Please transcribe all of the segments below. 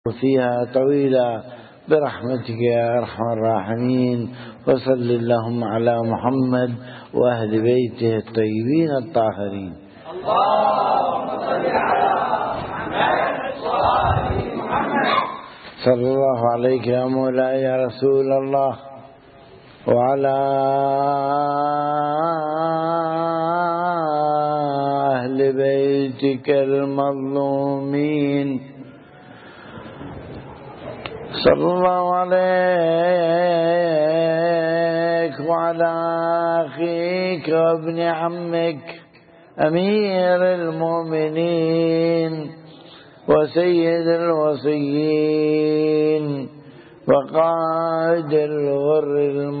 فيها طويلة برحمتك يا أرحم الراحمين. وصل اللهم على محمد وأهل بيته الطيبين الطاهرين. اللهم صل على محمد وآل محمد. صلى الله عليك يا مولاي يا رسول الله وعلى أهل بيتك المظلومين. صلى الله عليك وعلى أخيك وابن عمك أمير المؤمنين وسيد الوصيين وقائد الغر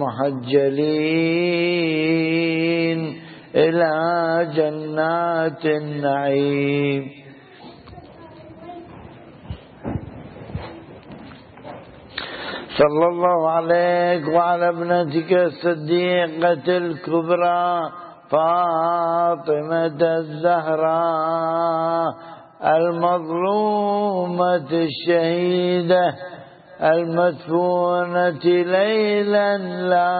المحجلين إلى جنات النعيم. صلى الله عليك وعلى ابنتك الصديقة الكبرى فاطمة الزهراء المظلومة الشهيدة المدفونة ليلا لا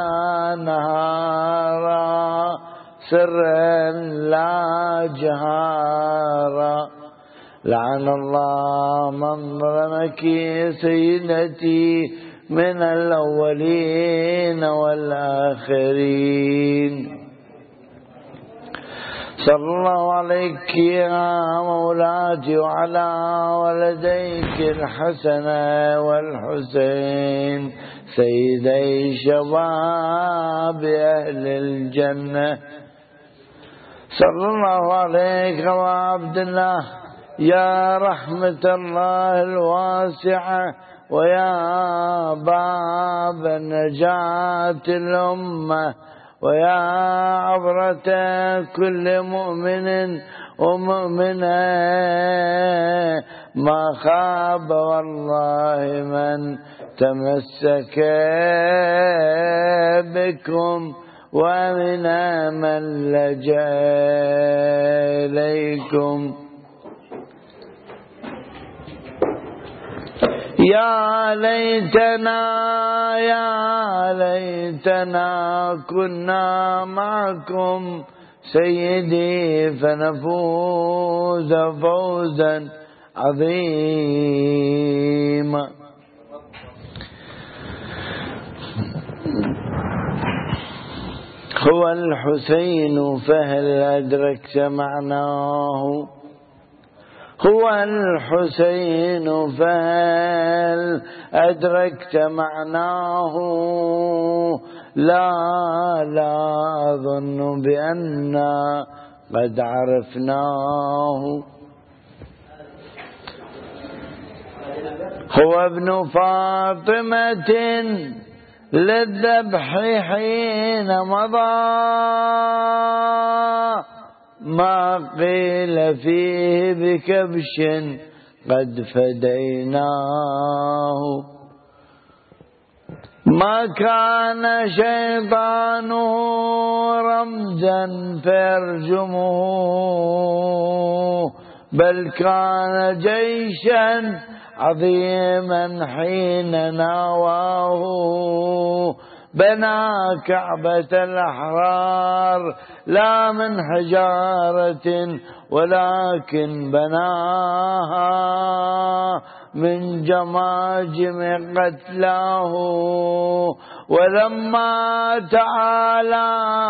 نهارا سرا لا جهارا. لعن الله من ظلمك سيدتي من الأولين والآخرين. صلى الله عليك يا مولاتي وعلى ولديك الحسن والحسين سيدي شباب أهل الجنة. صلى الله عليك وعبد الله يا رحمة الله الواسعة ويا باب نجاة الأمة ويا عبرة كل مؤمن ومؤمنة ما خاب والله من تمسك بكم ومن من لجأ إليكم. يا ليتنا كنا معكم سيدي فنفوز فوزا عظيما. هو الحسين فهل أدركت معناه؟ هو الحسين فهل أدركت معناه؟ لا أظن بأننا قد عرفناه. هو ابن فاطمة للذبح حين مضى ما قيل فيه بكبش قد فديناه. ما كان شيطانه رمزا فيرجمه بل كان جيشا عظيما حين ناواه. بنى كعبة الأحرار لا من حجارة ولكن بناها من جماجم قتلاه. ولما تعالى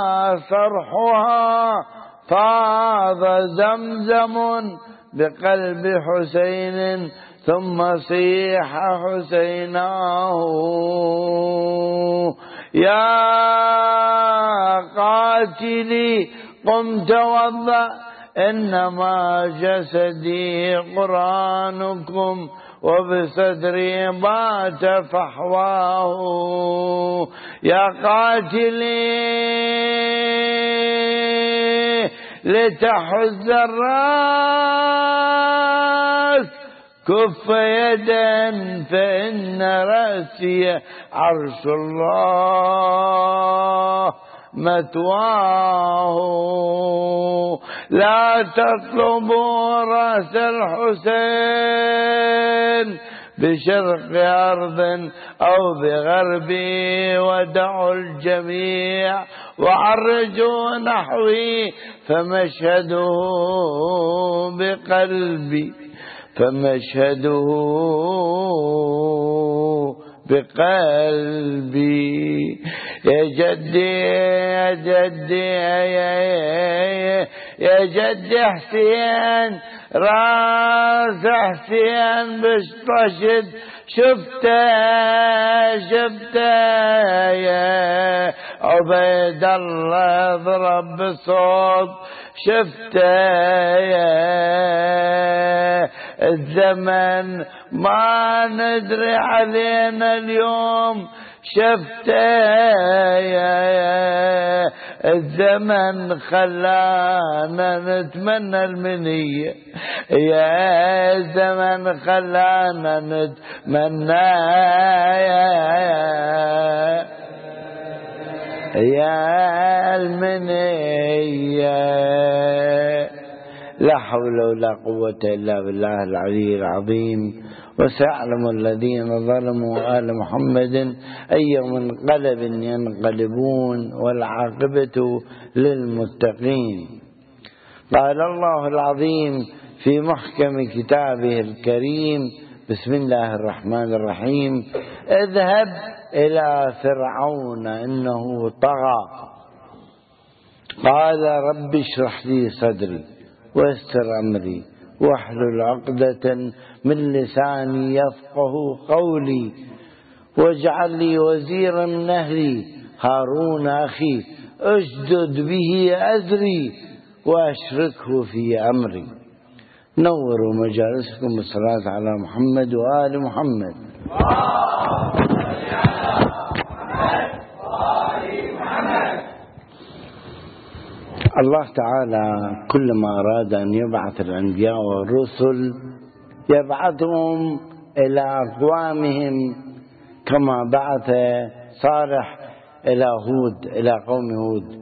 صرحها فاض زمزم بقلب حسين ثم صيح حسيناه. يا قاتلي قم توضأ إنما جسدي قرآنكم وبصدري بات فحواه. يا قاتلي لتحز الرأس كف يدا فإن رأسي عرش الله مثواه. لا تطلبوا رأس الحسين بشرق أرض أو بغربي، ودعوا الجميع وعرجوا نحوي، فمشهده بقلبي، فمشهده بقلبي. يا جدي يا جدي يا جدي حسين، راس حسين بشطشت، شفته يا عبيد الله اضرب بصوت، شفته يا الزمن ما ندري علينا اليوم، شفته يا الزمن خلانا نتمنى المنية، يا الزمن خلانا نتمنى يا المنية. لا حول ولا قوة إلا بالله العلي العظيم. وسيعلم الذين ظلموا آل محمد أي منقلب ينقلبون، والعاقبة للمتقين. قال الله العظيم في محكم كتابه الكريم: بسم الله الرحمن الرحيم: اذهب إلى فرعون إنه طغى، قال رب اشرح لي صدري ويسر أمري واحلل عقدة من لساني يفقه قولي، واجعل لي وزيرا من أهلي هارون أخي أشدد به أزري وأشركه في أمري. نوروا مجالسكم بالصلاة على محمد وآل محمد. الله تعالى كلما أراد أن يبعث الأنبياء والرسل يبعثهم إلى أقوامهم، كما بعث صالح إلى هود إلى قوم هود،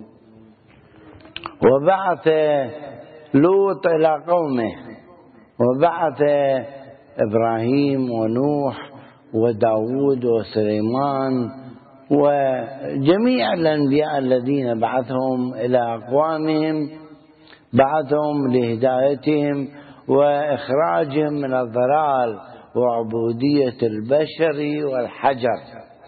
وبعث لوط إلى قومه، وبعث إبراهيم ونوح وداود وسليمان وجميع الأنبياء الذين بعثهم إلى أقوامهم، بعثهم لهدايتهم وإخراجهم من الضلال وعبودية البشر والحجر.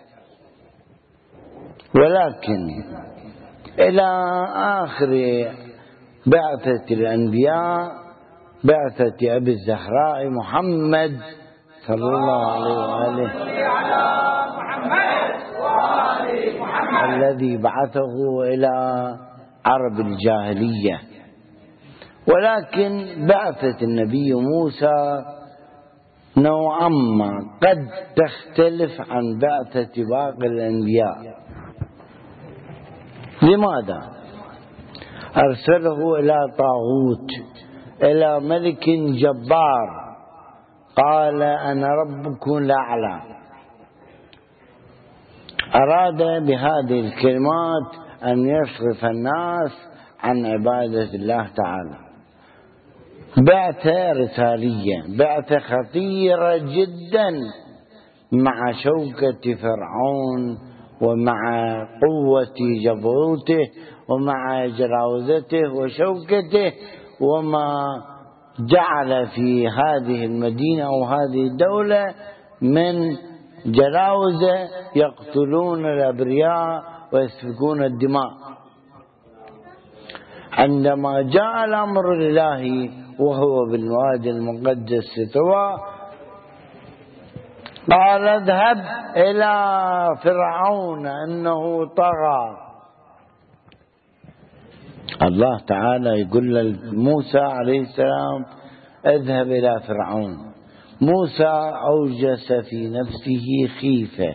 ولكن إلى آخر بعثة الأنبياء، بعثة أبي الزهراء محمد صلى الله عليه وآله، الذي بعثه إلى عرب الجاهلية. ولكن بعثة النبي موسى نوعا ما قد تختلف عن بعثة باقي الأنبياء. لماذا؟ أرسله إلى طاغوت، إلى ملك جبار، قال أنا ربكم الأعلى. أراد بهذه الكلمات أن يصرف الناس عن عبادة الله تعالى. بعثة رسالية، بعثة خطيرة جدا، مع شوكة فرعون ومع قوة جبروته ومع جراوزته وشوكته، وما جعل في هذه المدينة أو هذه الدولة من جلاوزة يقتلون الأبرياء ويسفكون الدماء. عندما جاء الأمر الإلهي وهو بالوادي المقدس طوى، قال اذهب إلى فرعون إنه طغى. الله تعالى يقول لموسى عليه السلام اذهب إلى فرعون. موسى أوجس في نفسه خيفة،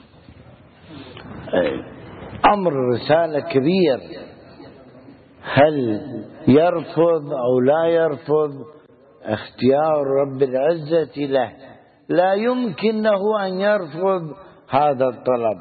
أمر رسالة كبير، هل يرفض أو لا يرفض؟ اختيار رب العزة له، لا يمكن له أن يرفض هذا الطلب،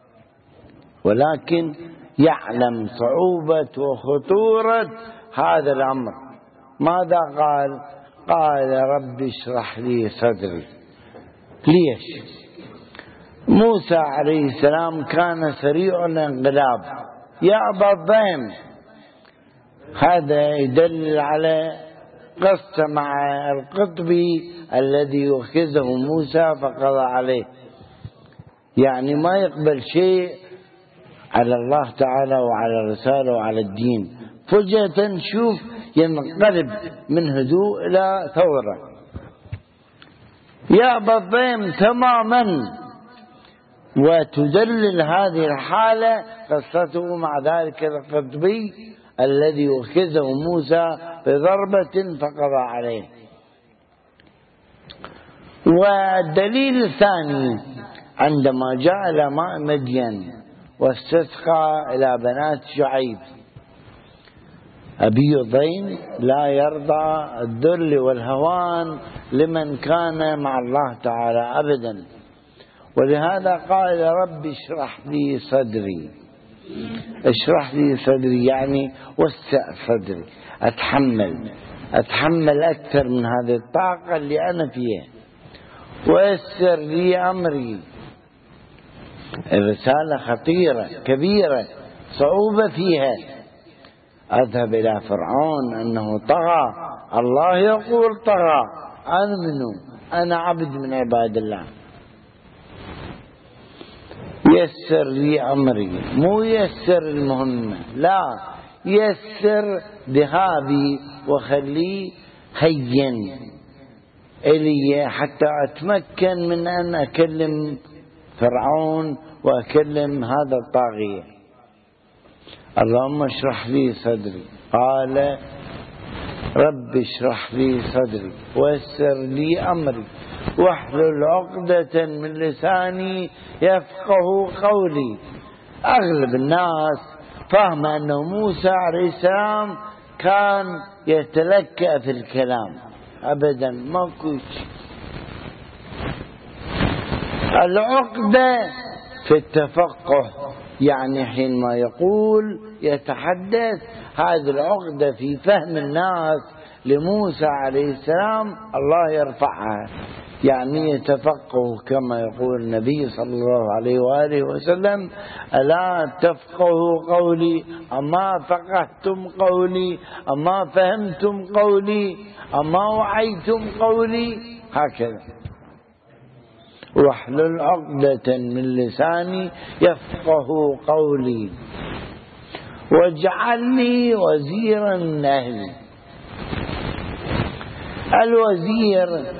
ولكن يعلم صعوبة وخطورة هذا الأمر. ماذا قال؟ قال رب اشرح لي صدري ليش؟ موسى عليه السلام كان سريع الانقلاب، يأبى الضيم. هذا يدل على قصة مع القطبي الذي يؤخذه موسى فقضى عليه، يعني ما يقبل شيء على الله تعالى وعلى الرسالة وعلى الدين، فجأة نشوف ينقلب من هدوء إلى ثورة. يأبى الضيم تماما. وتدلل هذه الحالة قصته مع ذلك القطبي الذي أخذه موسى بضربة فقضى عليه. والدليل الثاني عندما جاء إلى ماء مدين واستسقى إلى بنات شعيب، أبي ضيم لا يرضى الذل والهوان لمن كان مع الله تعالى أبدا، ولهذا قال رب اشرح لي صدري. اشرح لي صدري يعني وسع صدري، أتحمل أكثر من هذه الطاقة اللي أنا فيها، ويسر لي أمري. الرسالة خطيرة كبيرة صعوبة فيها. أذهب إلى فرعون أنه طغى، الله يقول طغى، أنا منه؟ أنا عبد من عباد الله. يسر لي أمري، مو يسر المهمة، لا، يسر ذهابي وخليه هين إلي حتى أتمكن من أن أكلم فرعون وأكلم هذا الطاغية. اللهم اشرح لي صدري. قال رب اشرح لي صدري ويسر لي أمري واحلل عقدة من لساني يفقه قولي. أغلب الناس فهم أن موسى عليه السلام كان يتلكأ في الكلام، أبدا ماكو شيء. العقدة في التفقه، يعني حينما يقول يتحدث، هذه العقدة في فهم الناس لموسى عليه السلام الله يرفعها، يعني يتفقه كما يقول النبي صلى الله عليه وآله وسلم: ألا تفقهوا قولي؟ أما فقهتم قولي؟ أما فهمتم قولي؟ أما وعيتم قولي؟ هكذا. واحلل عقدة من لساني يفقه قولي واجعل لي وزيرا من أهلي. الوزير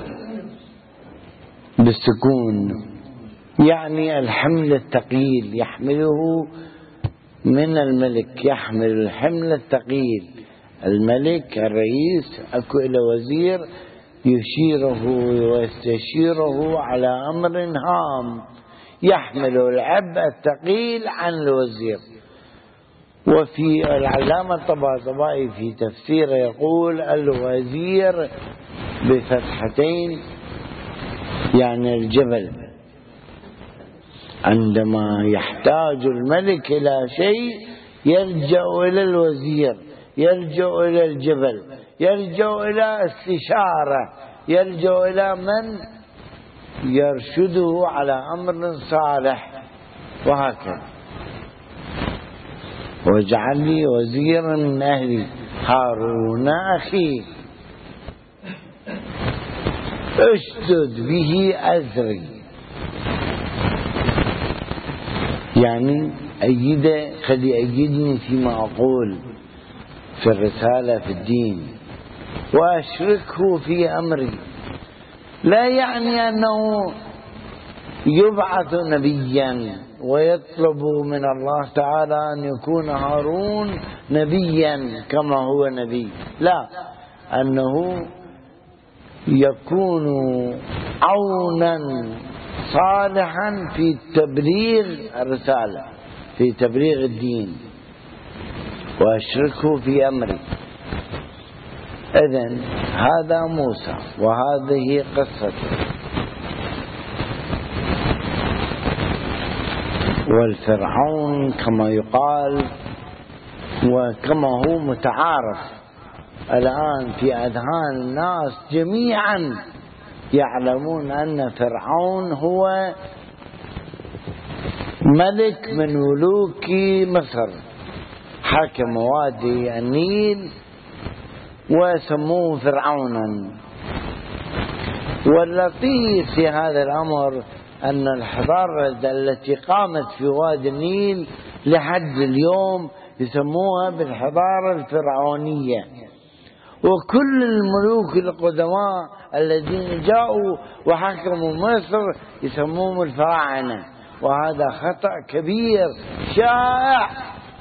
بالسكون يعني الحمل الثقيل، يحمله من الملك، يحمل الحمل الثقيل. الملك الرئيس أكو إلى وزير يشيره ويستشيره على أمر هام، يحمل العبء الثقيل عن الوزير. وفي العلامة الطباطبائي في تفسيره يقول: الوزير بفتحتين يعني الجبل، عندما يحتاج الملك إلى شيء يلجأ إلى الوزير، يلجأ إلى الجبل، يلجأ إلى استشارة، يلجأ إلى من يرشده على أمر صالح، وهكذا. واجعل لي وزيرا من أهلي هارون أخي اشدد به أزري، يعني أيده، خلي أيدني فيما أقول في الرسالة في الدين، وأشركه في أمري. لا يعني أنه يبعث نبيا ويطلب من الله تعالى أن يكون هارون نبيا كما هو نبي، لا، أنه يكون عونا صالحا في تبليغ الرسالة، في تبليغ الدين. وأشركه في أمري. إذن هذا موسى وهذه قصته. والفرعون كما يقال وكما هو متعارف الآن في أذهان الناس جميعا يعلمون أن فرعون هو ملك من ملوك مصر، حكم وادي النيل وسموه فرعونا. واللطيف في هذا الأمر أن الحضارة التي قامت في وادي النيل لحد اليوم يسموها بالحضارة الفرعونية، وكل الملوك القدماء الذين جاءوا وحكموا مصر يسموهم الفراعنة، وهذا خطأ كبير شائع.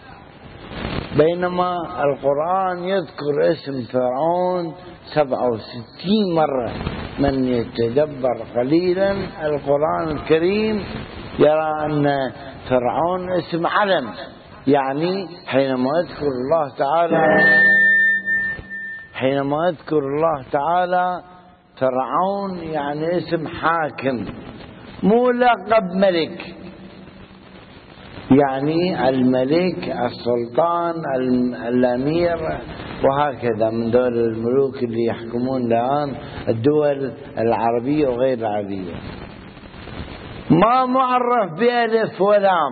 بينما القرآن يذكر اسم فرعون 67 مرة. من يتدبر قليلا القرآن الكريم يرى أن فرعون اسم علم، يعني حينما يذكر الله تعالى فرعون يعني اسم حاكم، مو لقب ملك، يعني الملك السلطان الأمير وهكذا، من دول الملوك اللي يحكمون الآن الدول العربية وغير العربية. ما معرف بألف ولام.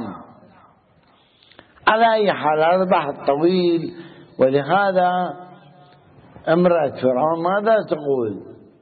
على أي حال هذا بحث طويل. ولهذا امرأة فرعون ماذا تقول؟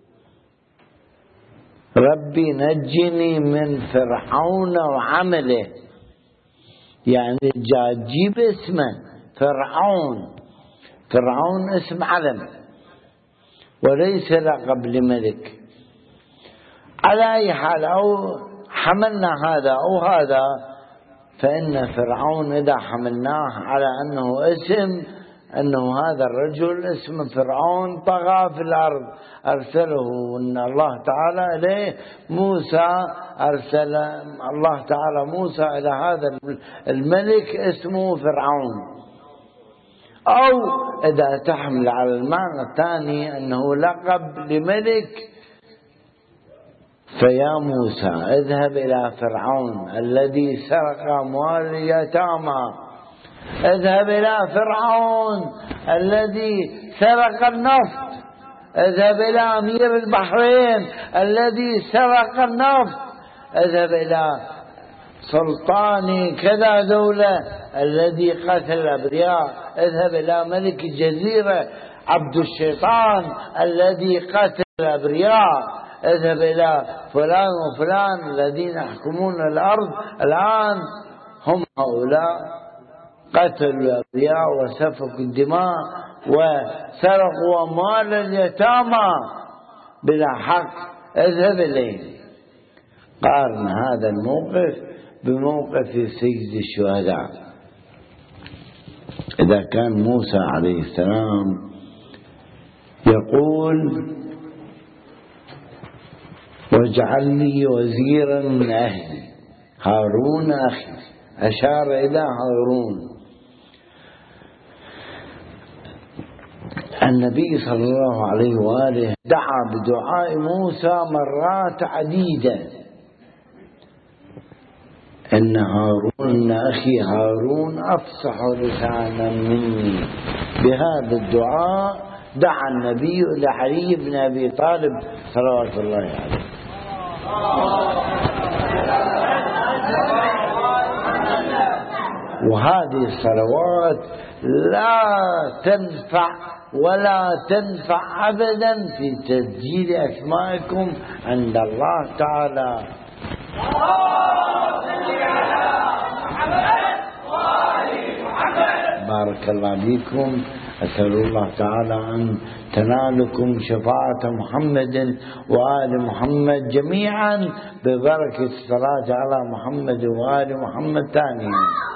ربي نجني من فرعون وعمله، يعني جيب اسمه فرعون. فرعون اسم علم وليس لقب لملك. على أي حال أو حملنا هذا أو هذا، فإن فرعون إذا حملناه على أنه اسم، أنه هذا الرجل اسم فرعون طغى في الأرض، أرسله أن الله تعالى إليه موسى، أرسل الله تعالى موسى إلى هذا الملك اسمه فرعون. أو إذا تحمل على المعنى الثاني أنه لقب لملك، فيا موسى اذهب إلى فرعون الذي سرق أموال اليتامى، اذهب إلى فرعون الذي سرق النفط، اذهب إلى أمير البحرين الذي سرق النفط، اذهب إلى سلطان كذا دولة الذي قتل الأبرياء، اذهب إلى ملك الجزيرة عبد الشيطان الذي قتل الأبرياء، اذهب إلى فلان وفلان الذين يحكمون الأرض الآن، هم هؤلاء قتلوا الأبرياء وسفكوا الدماء وسرقوا أموال اليتامى بلا حق، اذهب إليه. قارن هذا الموقف بموقف سيد الشهداء. إذا كان موسى عليه السلام يقول واجعل لي وزيرا من أهلي هارون أخي، أشار إلى هارون. النبي صلى الله عليه وآله دعا بدعاء موسى مرات عديدة، إن هارون أخي هارون أفصح لسانا مني. بهذا الدعاء دعا النبي لعلي بن أبي طالب صلوات الله عليه. وهذه الصلوات لا تنفع ولا تنفع أبدا في تسجيل أسمائكم عند الله تعالى. بارك الله فيكم. أسأل الله تعالى أن تنالكم شفاعة محمد وآل محمد جميعا ببركة الصلاة على محمد وآل محمد ثانيا.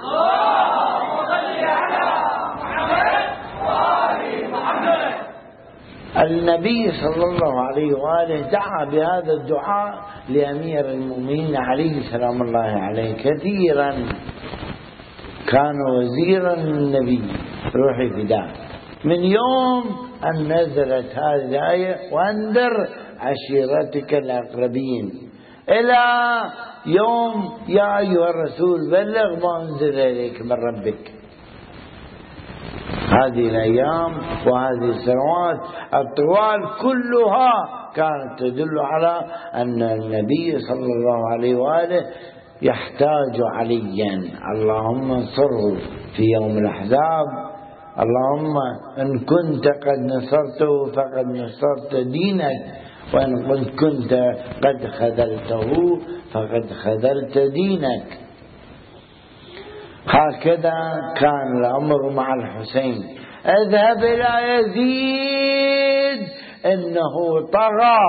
النبي صلى الله عليه وآله دعا بهذا الدعاء لأمير المؤمنين عليه سلام الله عليه كثيرا، كان وزيرا للنبي روحي فداه، من يوم أن نزلت هذه الآية وأنذر عشيرتك الأقربين إلى يوم يا أيها الرسول بلغ ما أنزل إليك من ربك. هذه الأيام وهذه السنوات الطوال كلها كانت تدل على أن النبي صلى الله عليه وآله يحتاج عليا. اللهم انصره في يوم الأحزاب، اللهم إن كنت قد نصرته فقد نصرت دينك، وإن كنت قد خذلته فقد خذلت دينك. هكذا كان الأمر مع الحسين. اذهب إلى يزيد إنه طغى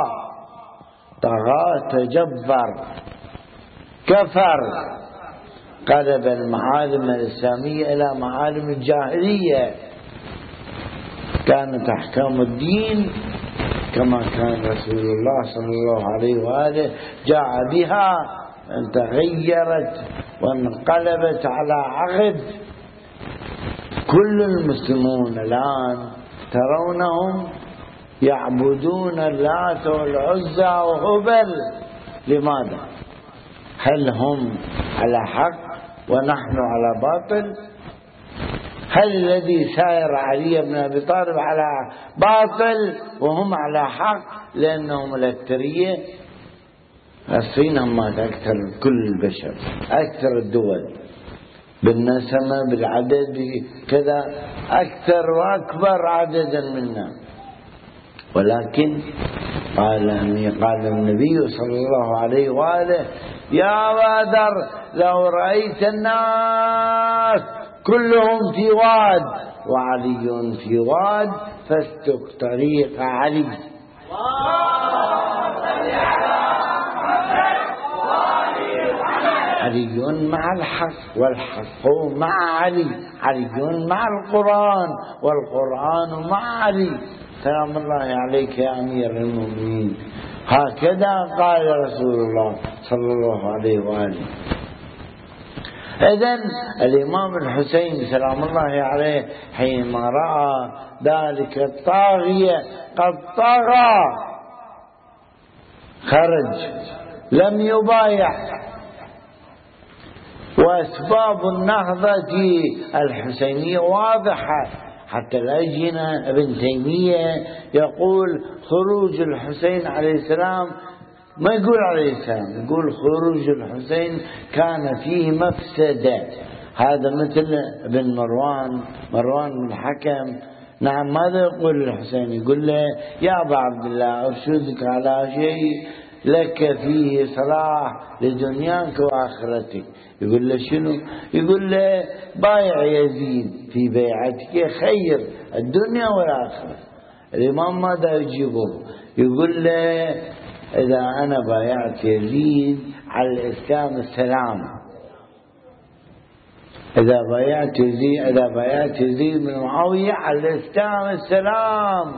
تجبر كفر، قلب المعالم الإسلامية إلى معالم الجاهلية. كانت أحكام الدين كما كان رسول الله صلى الله عليه وآله جاء بها، تغيرت وانقلبت على عقد. كل المسلمون الآن ترونهم يعبدون اللات والعزى وهبل. لماذا؟ هل هم على حق ونحن على باطل؟ هل الذي ساير علي بن أبي طالب على باطل وهم على حق لأنهم الأكثرية؟ الصين هم أكثر كل البشر، أكثر الدول بالنسمة بالعدد بكذا، أكثر وأكبر عددا منا. ولكن قال النبي صلى الله عليه وآله: يا بادر لو رأيت الناس كلهم في واد وعلي في واد فاسلك طريق علي. علي مع الحق والحق مع علي، علي مع القرآن والقرآن مع علي. سلام الله عليك يا أمير المؤمنين. هكذا قال رسول الله صلى الله عليه وآله. إذن الإمام الحسين سلام الله عليه حينما رأى ذلك الطاغية قد طغى خرج، لم يبايع. وأسباب النهضة الحسينية واضحة، حتى الأجنة ابن تيمية يقول خروج الحسين عليه السلام، ما يقول عليه السلام، يقول خروج الحسين كان فيه مفسدة. هذا مثل ابن مروان بن الحكم. نعم، ماذا يقول الحسين؟ يقول له: يا أبا عبد الله أرشدك على شيء لك فيه صلاح لدنياك وآخرتك. يقول له: شنو؟ يقول له: بايع يزيد في بيعتك خير الدنيا والآخرة. الإمام ماذا يجيبه؟ يقول له: إذا أنا بايعت يزيد على الإسلام السلام، إذا بايعت يزيد من معاوية على الإسلام السلام.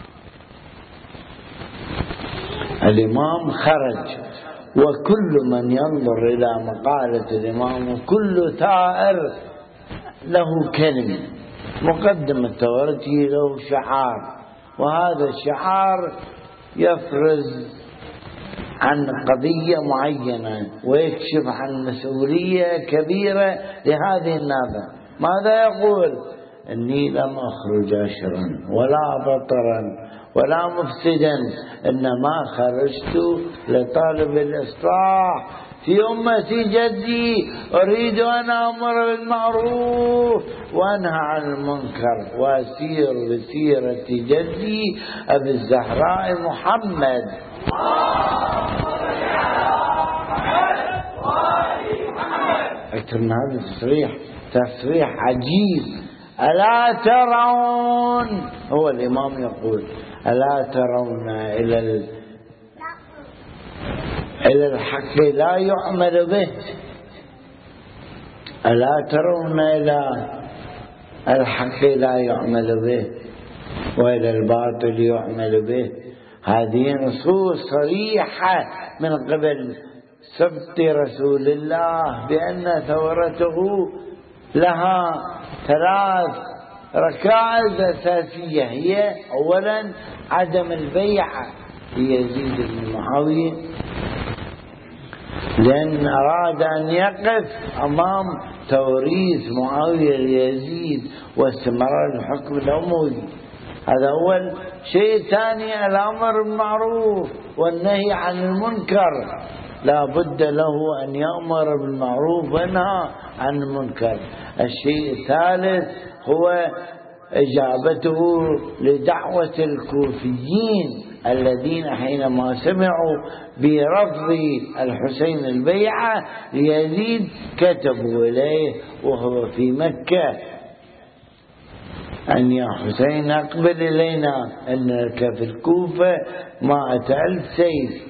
الإمام خرج، وكل من ينظر إلى مقالة الإمام وكل ثائر له كلمة. مقدمة ثورته له شعار، وهذا الشعار يفرز عن قضية معينة ويكشف عن مسؤولية كبيرة لهذه النابة. ماذا يقول؟ إني لم أخرج أشرا ولا بطرا ولا مفسدا، إنما خرجت لطالب الإصلاح في أمة جدي، أريد أن أمر بالمعروف وأنهى عن المنكر وأسير بسيرة جدي أبي الزهراء محمد. أكثر من هذا تصريح عجيب. ألا ترون، هو الإمام يقول: ألا ترون إلى الحق لا يعمل به؟ ألا ترون إلى الحق لا يعمل به وإلى الباطل يعمل به؟ هذه نصوص صريحة من قبل سبط رسول الله بأن ثورته لها 3 ركائز أساسية. هي أولا عدم البيعة ليزيد بن معاوية، لأن أراد أن يقف أمام توريث معاوية ليزيد واستمرار الحكم الأموي. هذا أول شيء. ثاني الأمر بالمعروف والنهي عن المنكر، لا بد له أن يأمر بالمعروف وينهى عن المنكر. الشيء الثالث هو إجابته لدعوة الكوفيين الذين حينما سمعوا برفض الحسين البيعة ليزيد كتبوا إليه وهو في مكة أن يا حسين أقبل إلينا أنك في الكوفة 100,000 سيف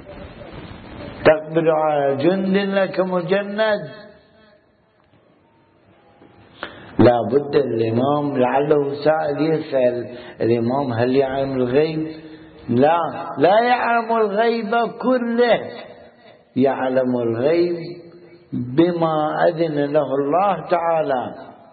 تقبل على جند لك مجند. لا بد الإمام، لعله سائل يسأل الإمام هل يعلم الغيب؟ لا يعلم الغيب كله، يعلم الغيب بما أذن له الله تعالى،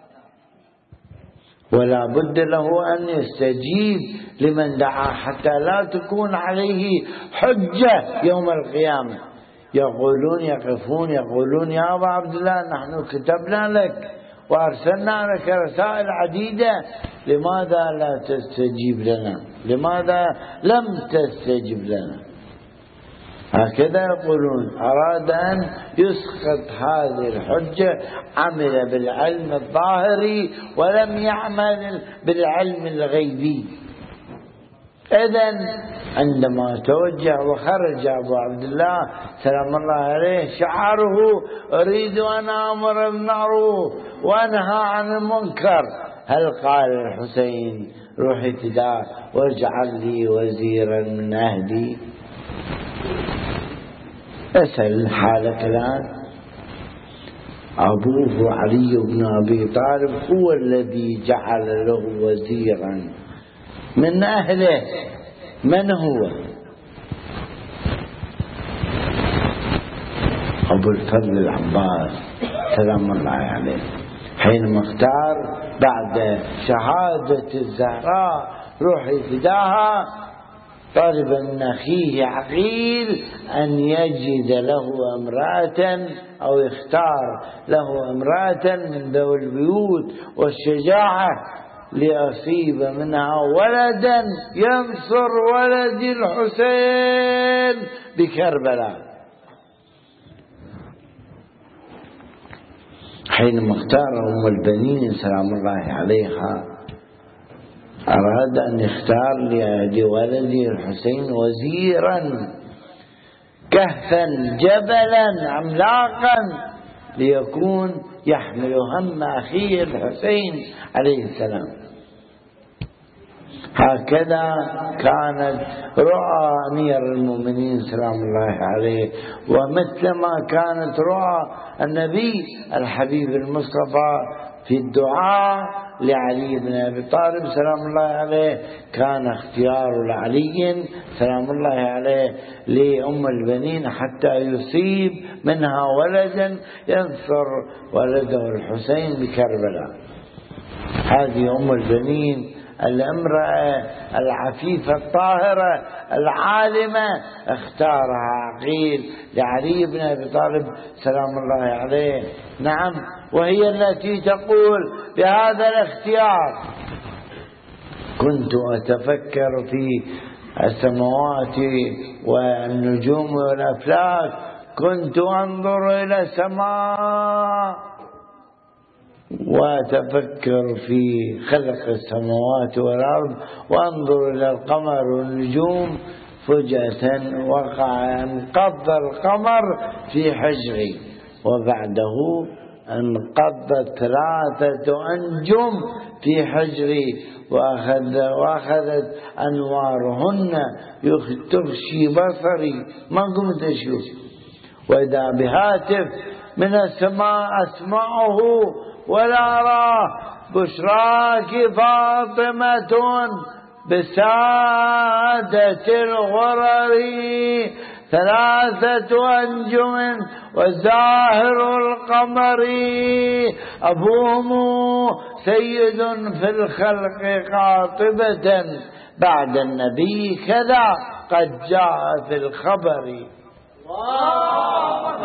ولا بد له أن يستجيب لمن دعا حتى لا تكون عليه حجة يوم القيامة. يقفون يقولون يا أبا عبد الله نحن كتبنا لك وأرسلنا لك رسائل عديدة، لماذا لا تستجيب لنا؟ لماذا لم تستجب لنا؟ هكذا يقولون. أراد أن يسقط هذه الحجة، عمل بالعلم الظاهري ولم يعمل بالعلم الغيبي. إذن عندما توجه وخرج أبو عبد الله سلام الله عليه شعاره أريد أن أمر بالمعروف وأنهى عن المنكر، هل قال الحسين روحي فداء واجعل لي وزيرا من أهلي؟ اسأل حالك الآن. أبوه علي بن أبي طالب هو الذي جعل له وزيرا من أهله. من هو؟ أبو الفضل العباس سلام الله عليه، حينما اختار بعد شهادة الزهراء روحي فداها طالبا من أخيه عقيل أن يجد له امرأة أو يختار له امرأة من ذوي البيوت والشجاعة ليصيب منها ولدا ينصر ولد الحسين بكربلاء. حينما اختار أم البنين سلام الله عليها أراد أن يختار لولده الحسين وزيرا كهفا جبلا عملاقا ليكون يحمل هم أخيه الحسين عليه السلام. هكذا كانت رؤى أمير المؤمنين سلام الله عليه، ومثلما كانت رؤى النبي الحبيب المصطفى في الدعاء لعلي بن أبي طالب سلام الله عليه، كان اختيار لعلي سلام الله عليه لأم البنين حتى يصيب منها ولدا ينصر ولده الحسين بكربلاء. هذه أم البنين الامرأة العفيفة الطاهرة العالمة اختارها عقيل لعلي بن أبي طالب سلام الله عليه. نعم، وهي التي تقول بهذا الاختيار: كنت أتفكر في السماوات والنجوم والأفلاك، كنت أنظر إلى السماء وأتفكر في خلق السماوات والأرض وأنظر إلى القمر والنجوم، فجأة وقع انقض القمر في حجري، وبعده انقضت 3 أنجم في حجري وأخذت أنوارهن تغشي بصري، ما قمت أشوف، وإذا بهاتف من السماء أسمعه ولا أراه: بشراك فاطمة بسادة الغرر 3 أنجم وزاهر القمر، أبوهم سيد في الخلق قاطبة بعد النبي كذا قد جاء في الخبر.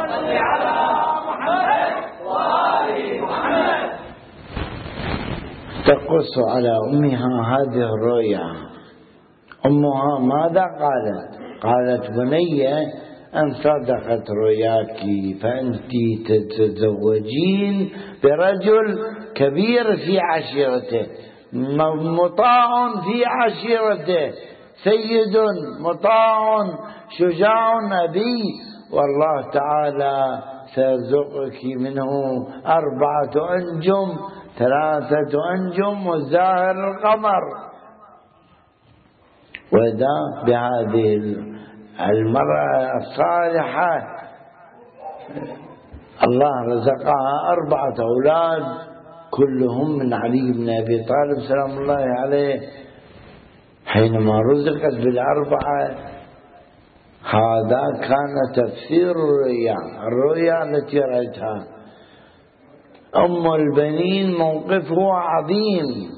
تقص على أمها هذه الرؤيا. أمها ماذا قالت؟ قالت: بني، أن صدقت رؤياك، فأنت تتزوجين برجل كبير في عشيرته، مطاع في عشيرته، سيد مطاع شجاع نبي، والله تعالى سيرزقك منه 4 أنجم، 3 أنجم والزاهر القمر. وإذا بهذه المرأة الصالحة الله رزقها 4 أولاد كلهم من علي بن أبي طالب سلام الله عليه. حينما رزقت بال4 هذا كان تفسير الرؤيا التي رأيتها. أم البنين موقفه عظيم.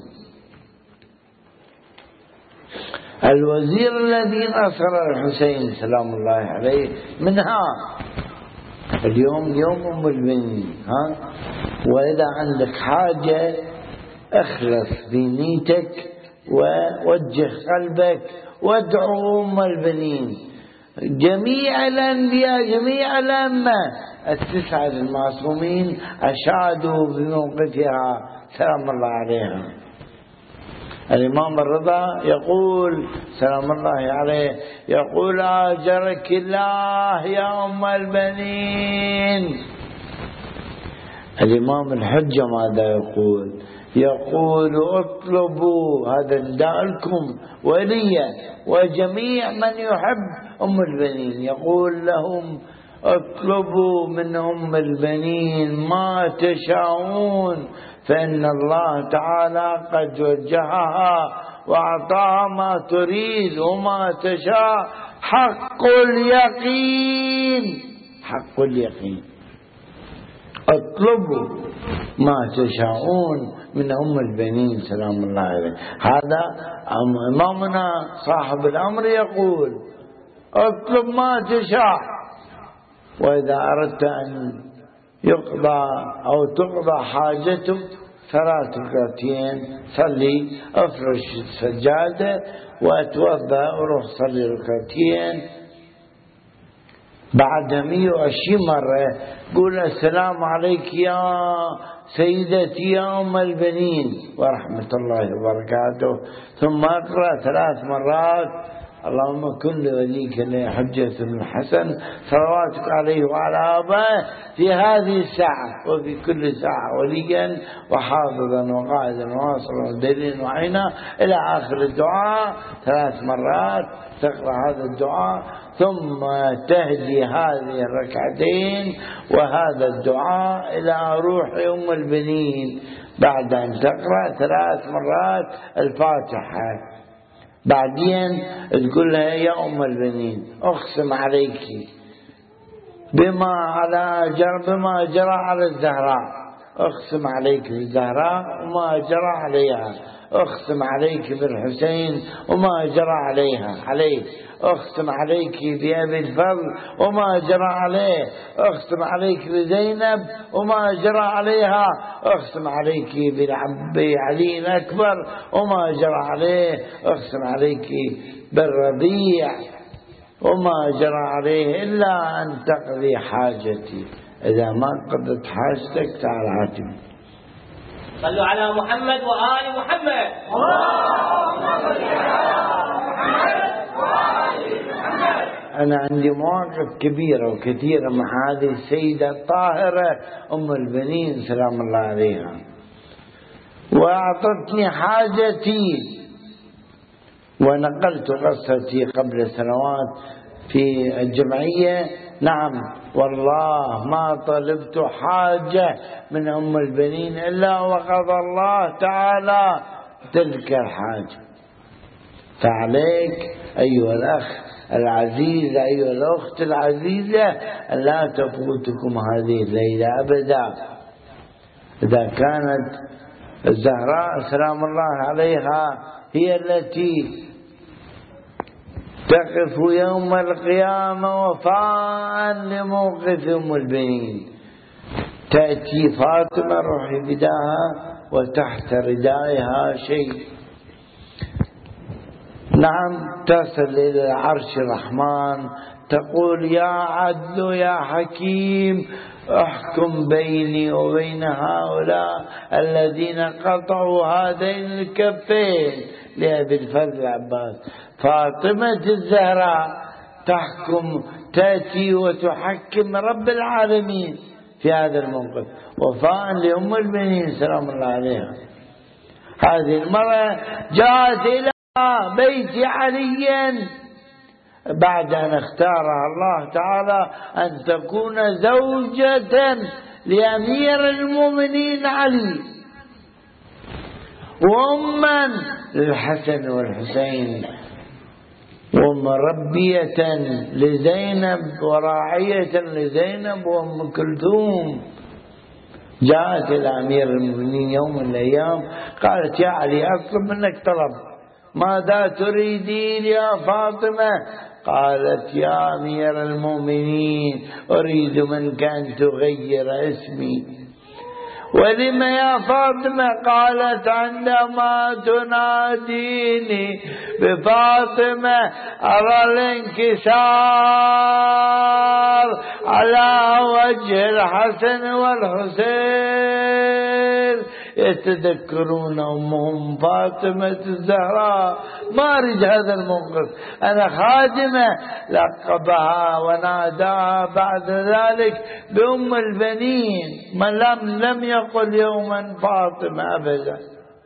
الوزير الذي نصر الحسين سلام الله عليه منها اليوم أم البنين. وإذا عندك حاجة اخلص بنيتك ووجه قلبك وادعو أم البنين. جميع الأنبياء، جميع الأئمة 9 المعصومين أشادوا بموقفها سلام الله عليها. الإمام الرضا يقول سلام الله عليه، يقول: آجرك الله يا أم البنين. الإمام الحجة ماذا يقول؟ يقول: اطلبوا، هذا نداء لكم وليا وجميع من يحب أم البنين، يقول لهم: اطلبوا من أم البنين ما تشاءون، فإن الله تعالى قد وجهها وأعطاها ما تريد، وما تشاء حق اليقين، حق اليقين. اطلبوا ما تشاءون من أم البنين سلام الله عليه. هذا إمامنا صاحب الأمر يقول: اطلب ما تشاء. وإذا أردت أن يقضى أو تقضى حاجتك 3 ركعتين، صلي، افرش السجادة واتوضأ وروح صلي 2 ركعتين. بعد 120 مرة قول: السلام عليك يا سيدتي يا أم البنين ورحمة الله وبركاته. ثم اقرأ 3 مرات: اللهم كن لوليك حجة بن الحسن صلواتك عليه وعلى آبائه في هذه الساعة وفي كل ساعة وليا وحافظا وقائدا واصلا ودليلا وعينا، إلى آخر الدعاء 3 مرات. تقرأ هذا الدعاء ثم تهدي هذه 2 ركعتين وهذا الدعاء إلى روح أم البنين بعد أن تقرأ 3 مرات الفاتحة. بعدين تقول لها: يا أم البنين، أقسم عليك بما جرى على الزهراء، أقسم عليك بالزهراء وما جرى عليها، أقسم عليك بالحسين وما جرى عليه، أقسم عليك بأبي الفضل وما جرى عليه، أقسم عليك بزينب وما جرى عليها، أقسم عليك بعلي الأكبر وما جرى عليه، أقسم عليك بالربيع وما جرى عليه، إلا أن تقضي حاجتي. إذا ما قضت حاجتك تعال عاتب. صلوا على محمد وآل محمد. اللهم صل على محمد وآل محمد. أنا عندي مواقف كبيرة وكثيرة مع هذه السيدة الطاهرة أم البنين سلام الله عليها، وأعطتني حاجتي ونقلت قصتي قبل سنوات في الجمعية. نعم والله ما طلبت حاجة من أم البنين إلا وقضى الله تعالى تلك الحاجة. فعليك أيها الأخ العزيز، أيها الأخت العزيزة، لا تفوتكم هذه الليلة أبدا. إذا كانت الزهراء سلام الله عليها هي التي تقف يوم القيامة وفاء لموقف أم البنين، تأتي فاطمة روحي بداها وتحت ردائها شيء. نعم، تصل إلى عرش الرحمن تقول: يا عدل يا حكيم احكم بيني وبين هؤلاء الذين قطعوا هذين الكفين لأبي الفضل العباس. فاطمة الزهراء تحكم، تأتي وتحكم رب العالمين في هذا الموقف، وفاء لأم المؤمنين سلام الله عليها. هذه المرأة جاءت إلى بيت علي بعد أن اختارها الله تعالى أن تكون زوجة لأمير المؤمنين علي، وأما للحسن والحسين، ومربية لزينب وراعية لزينب وأم كلثوم. جاءت إلى أمير المؤمنين يوم من الأيام قالت: يا علي أطلب منك طلب. ماذا تريدين يا فاطمة؟ قالت: يا أمير المؤمنين أريد منك أن تغير اسمي. ولم يا فاطمة؟ قالت: عندما تناديني بفاطمة أرى الانكسار على وجه الحسن والحسين يتذكرون أمهم فاطمة الزهراء. ما أريد هذا الموقف، أنا خادمة. لقبها وناداها بعد ذلك بأم البنين، من لم يقل يوما فاطمة أبدا.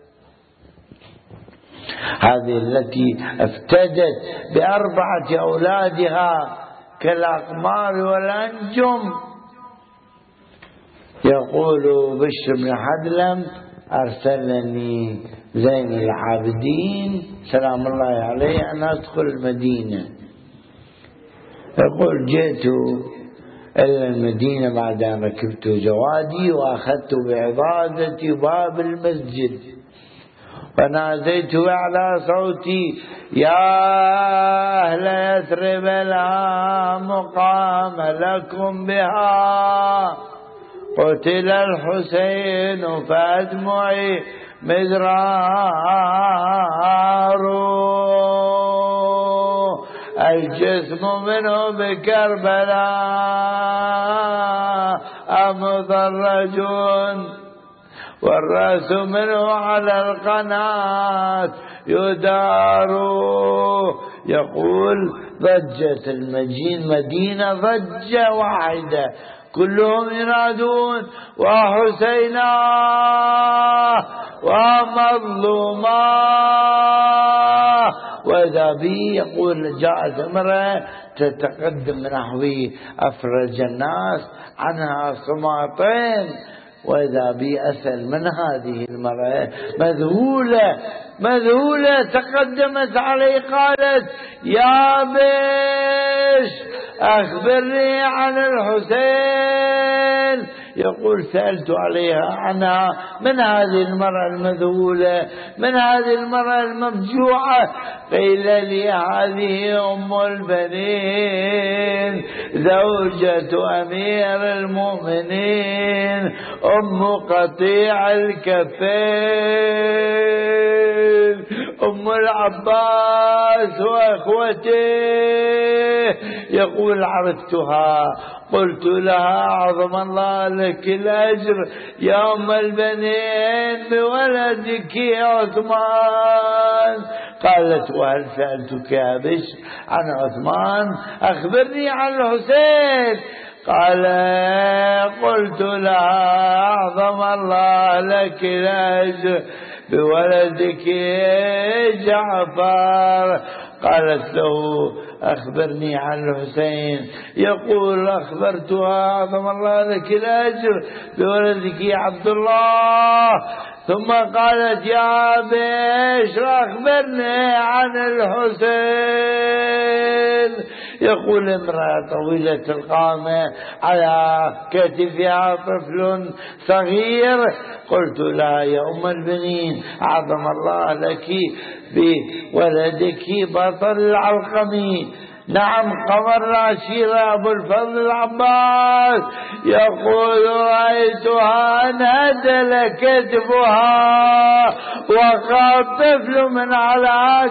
هذه التي افتدت ب4 أولادها كالأقمار والأنجم. يقول بشر بن حدلم: أرسلني زين العابدين سلام الله عليه أن أدخل المدينة. يقول: جئت إلى المدينة بعد أن ركبت جوادي وأخذت بعضادتي باب المسجد، وناديت على صوتي: يا أهل يثرب لا مقام لكم بها، قتل الحسين فأدمعي مدرار، الجسم منه بكربلاء مضرج، والرأس منه على القناة يدار. يقول: ضجت المدينة ضجة واحدة، كلهم ينادون: وحسينا ومظلوما. وإذا بي يقول: جاءت امرأة تتقدم نحوي أفرج الناس عنها صماطين، وإذا بي أسأل من هذه المرأة، مذهولة تقدمت علي قالت: يا بش أخبرني عن الحسين. يقول: سألت عليها عنها، من هذه المرأة المذهولة، من هذه المرأة المفجوعة؟ قيل لي: هذه أم البنين زوجة أمير المؤمنين أم قطيع الكفين أم العباس وأخوته. يقول: عرفتها، قلت لها: عظم الله لك الأجر يا أم البنين بولدك يا عثمان. قالت: وهل سألتك يا بشر عن عثمان؟ أخبرني عن الحسين. قال: قلت لها: أعظم الله لك الأجر بولدك جعفر. قالت له: أخبرني عن الحسين. يقول: أخبرتها: أعظم الله لك الأجر بولدك يا عبد الله. ثم قالت: يا بشر أخبرني عن الحسين. يقول: امرأة طويلة القامة على كتفها طفل صغير. قلت لها: يا أم البنين، أعظم الله لك بولدك بطل العلقمي نعم قمر شيرة أبو الفضل العباس يقول رأيتها انهدل كتفها وقع طفل من على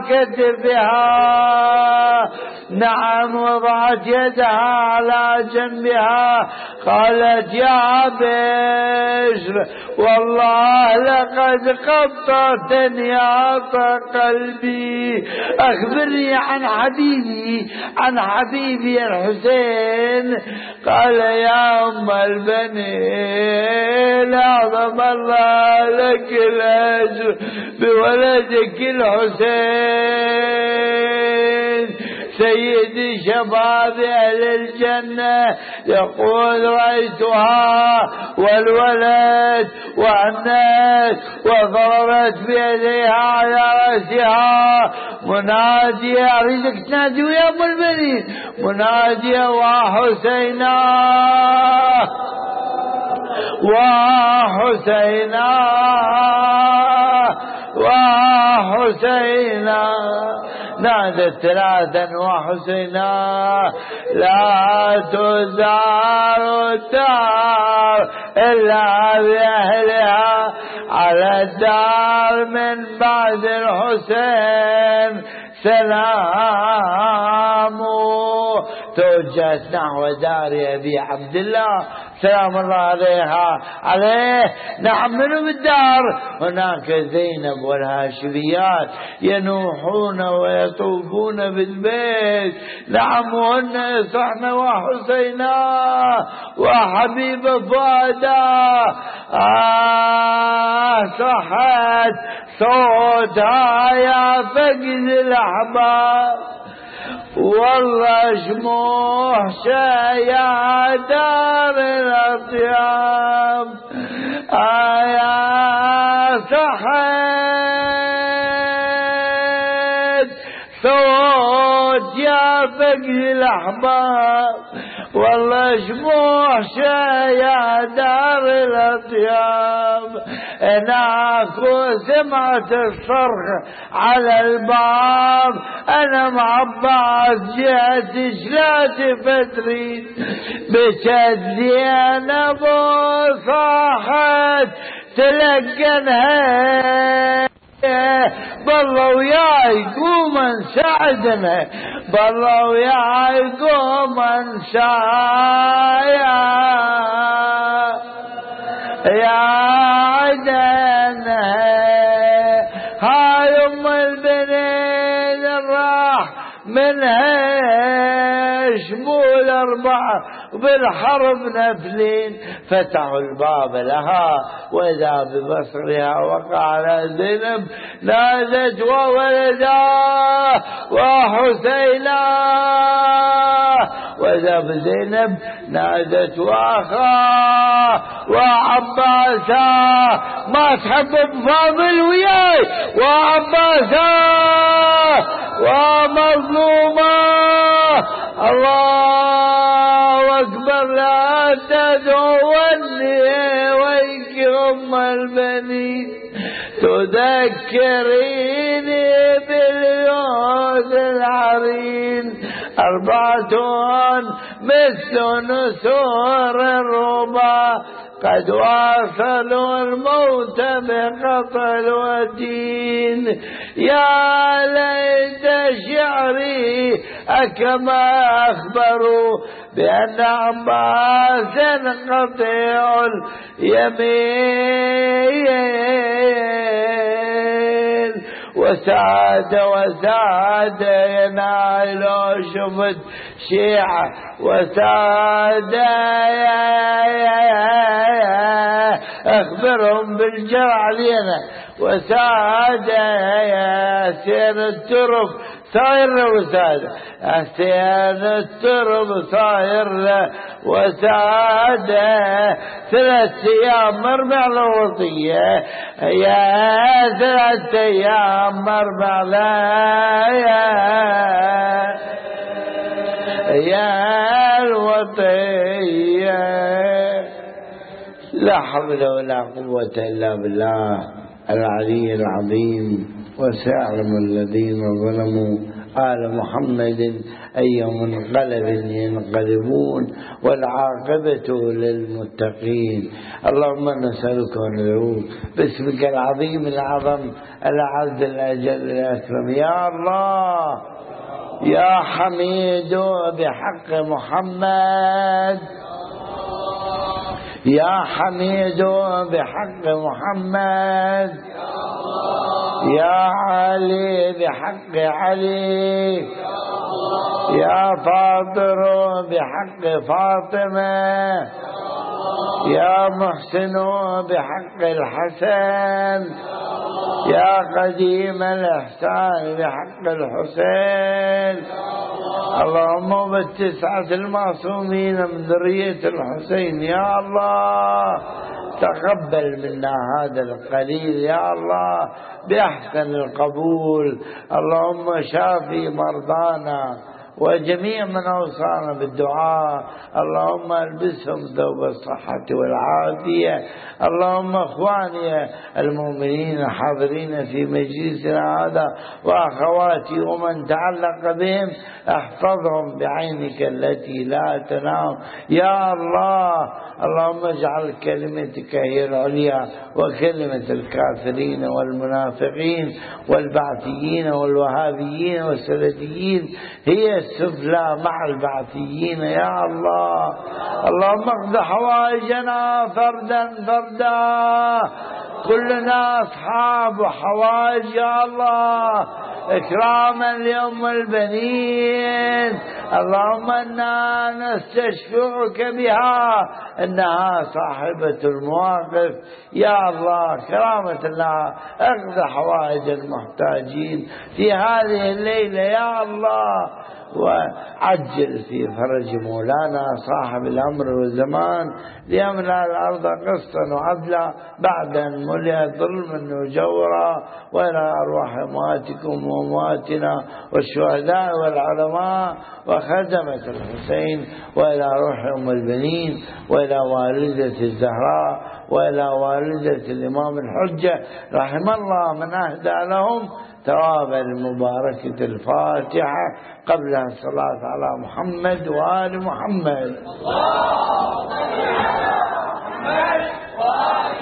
كتفها. نعم وضعت يدها على جنبها قالت يا بشر والله لقد قطعتني عطى قلبي، أخبرني عن حبيبي الحسين. قال يا أم البنين أعظم الله لك الأجر بولدك الحسين سيد شباب أهل الجنة. يقول رأيتها والولد والناس وضربت بيديها على رأسها منادية، أريدك تنادي يا أم البنين، منادية وحسينا وحسينا وحسينا. نادت ثلاثا وحسينا لا تزار الدار إلا بأهلها على الدار من بعد الحسين سلام. توجهت نحو دار أبي عبد الله سلام الله عليه. نعم منه بالدار هناك زينب والهاشميات ينوحون ويطوفون بالبيت. نعم وهن يصحن وحسينا وحبيب فؤادا. صحت صوتها يا فقد الأحباب والله شموح يا دار الأطياب. يا صحت صوت يا فقد الأحباب والله شموح يا دار الأطياب. هناك سمعت الصرخ على الباب أنا معباس جهة شلات فتري بشد زينب وصاحت تلقنها بالله وياي قوما ساعدنا بالله وياي قوما سايا يا عدنا هاي ام البنين راح منها شمول أربعة وبالحرب نفلين فتحوا الباب لها وإذا ببصرها وقع على زينب نادت وولدا وحسينا وإذا بزينب نادت وأخاه وعباسا ما تحب فاضل وياي وعباسا ومظلومة الله أكبر لا تدعوني ويك أم البنين تذكريني باليوم العرين 4 مثل نسور الربا قد واصلوا الموت بقتل ودين. يا ليت شعري أكما أخبروا بأن عباسا قطيع اليمين وساد ينال شفت شيعة وساد اخبرهم بالجرع علينا وساد سين الترب صاير له وسادة سين الترب صاير له وسادة 3 أيام مرمع له وصية يا 3 أيام مرمع له يا الوطية. لا حول ولا قوة إلا بالله العلي العظيم. وسيعلم الذين ظلموا آل محمد أي منقلب ينقلبون والعاقبة للمتقين. اللهم نسألك وندعوك باسمك العظيم الأعظم الأعز الأجل الأكرم. يا الله يا حميد بحق محمد، يا حميد بحق محمد، يا علي بحق علي، يا فاطر بحق فاطمة، يا محسن بحق الحسن، يا قديم الإحسان بحق الحسين. اللهم بالتسعة المعصومين من ذرية الحسين يا الله تقبل منا هذا القليل يا الله بأحسن القبول. اللهم شافي مرضانا وجميع من أوصانا بالدعاء. اللهم البسهم ثوب الصحة والعافية. اللهم اخواني المؤمنين الحاضرين في مجلسنا هذا واخواتي ومن تعلق بهم احفظهم بعينك التي لا تنام يا الله. اللهم اجعل كلمتك هي العليا وكلمة الكافرين والمنافقين والبعثيين والوهابيين والسلفيين هي السفلى مع البعثيين يا الله. اللهم اقض حوائجنا فردا فردا، كلنا أصحاب حوائج يا الله إكراما لأم البنين. اللهم إنا نستشفعك بها إنها صاحبة المواقف يا الله كرامة الله. اقض حوائج المحتاجين في هذه الليلة يا الله، وعجل في فرج مولانا صاحب الأمر والزمان ليملأ الأرض قسطا وعدلا بعد أن ملئت ظلما وجورا. وإلى أرواح أمواتكم وأمواتنا والشهداء والعلماء وخدمة الحسين، وإلى روح أم البنين، وإلى والدة الزهراء، وإلى والدة الإمام الحجة رحم الله من أهدى لهم ثواب المباركة الفاتحة قبلها الصلاة على محمد وآل محمد.